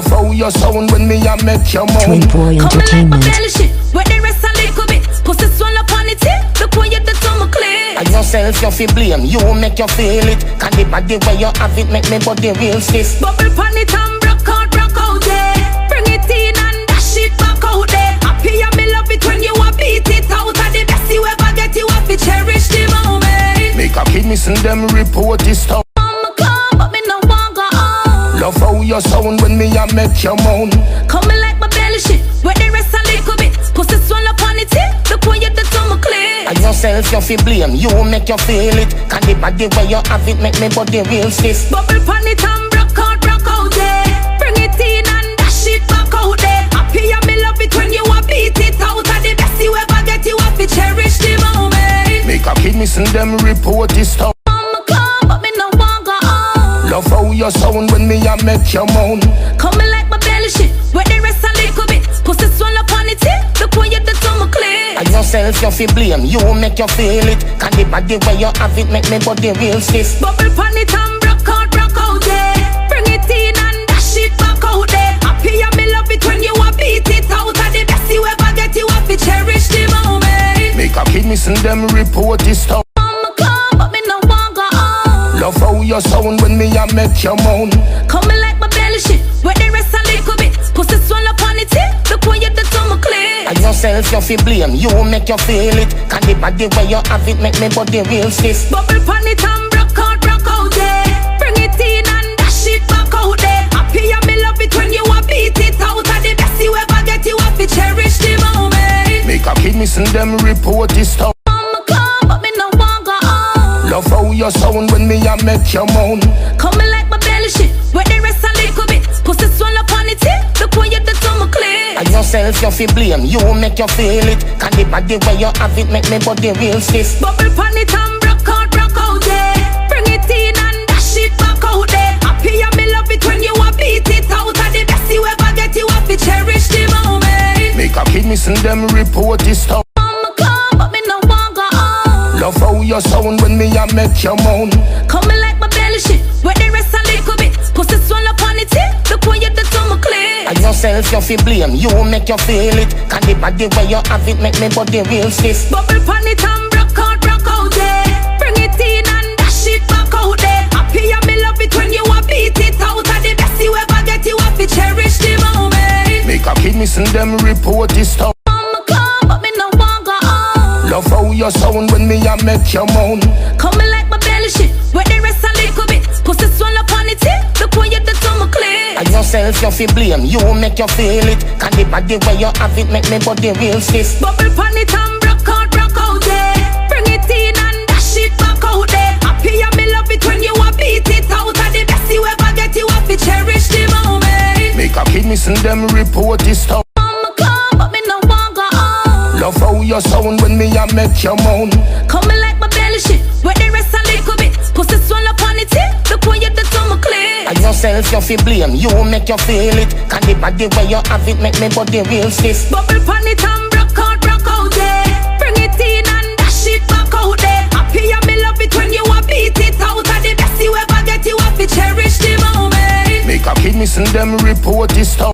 Love how you sound when me a make you moan. Twin Boy Entertainment. Come and like my belly shit, where the rest a little bit. Pussy swell up on the tip, look when you the tongue clear. And yourself you feel blame, you make you feel it. Can the body where you have it make me body real stiff. Bubble pon it and broke out, yeah. Bring it in and dash it back out there. Happy and me love it when you a beat it out. And the best you ever get, you have to cherish the moment. Make a kid missing them report this stuff. I'ma come, but me no want go on. Love how you sound when me a make you moan. Coming like my belly shit, where the rest a little bit. Pussy swell up on the tip, look when you the tongue clear. And yourself you feel blame, you make you feel it. Can the body where you have it make me body real stiff. Bubble pon it and broke out, yeah. Bring it in and dash it back out there. Happy and me love it when you a beat it out. And the best you ever get, you have to cherish the moment. Make a kid missing them report this stuff. I'ma come, but me no want go on. Love how you sound when me a make you moan. Coming like my belly shit, where the rest a little bit. Pussy swell up on the tip, look when you the tongue clear. And yourself you feel blame, you make you feel it. Can the body where you have it make me body real stiff. Bubble pon it and broke out, yeah. Bring it in and dash it back out there. Happy and me love it when you a beat it out. And the best you ever get, you have to cherish the moment. Make a kid missing them report this stuff. I'ma come, but me no want go on. Love how you sound when me a make you moan. Coming like my belly shit, where the rest a little bit. Pussy swell up on the tip, look when you the tongue clear. And yourself you feel blame, you make you feel it. Can the body where you have it make me body real stiff. Bubble pon it and broke out, yeah. Bring it in and dash it back out there. Happy and me love it when you a beat it out. And the best you ever get, you have to cherish the moment. Make a kid missing them report this stuff. I'ma come, but me no want go on. Love how you sound when me a make you moan. Coming like my belly shit, where the rest a little bit. Pussy swell up on the tip, look when you the tongue clear. And yourself you feel blame, you make you feel it. Can the body where you have it make me body real stiff. Bubble pon it and broke out, yeah. Bring it in and dash it back out there. Happy and me love it when you a beat it out. And the best you ever get, you have to cherish the moment. Make a kid missing them report this stuff. I'ma come, but me no want go on. Love how you sound when me a make you moan. Coming like my belly shit, where the rest a little bit. Pussy swell up on the tip, look when you the tongue clear. And yourself you feel blame, you make you feel it. Can the body where you have it make me body real stiff. Bubble pon it and broke out, yeah. Bring it in and dash it back out there. Happy and me love it when you a beat it out. And the best you ever get, you have to cherish the moment. Make a kid missing them report this stuff. I'ma come, but me no want go on. Love how you sound when me a make you moan. Coming like my belly shit, where the rest a little bit. Pussy swell up on the tip, look when you the tongue clear. And yourself you feel blame, you make you feel it. Can the body where you have it make me body real stiff. Bubble pon it and broke out, yeah. Bring it in and dash it back out there. Happy and me love it when you a beat it out. And the best you ever get, you have to cherish the moment. Make a kid missing them report this stuff. I'ma come, but me no want go on. Love how you sound when me a make you moan. Coming like my belly shit, where the rest a little bit. Pussy swell up on the tip, look when you the tongue clear. And yourself you feel blame, you make you feel it. Can the body where you have it make me body real stiff. Bubble pon it and broke out, yeah. Bring it in and dash it back out there. Happy and me love it when you a beat it out. And the best you ever get, you have to cherish the moment. Make a kid missing them report this stuff.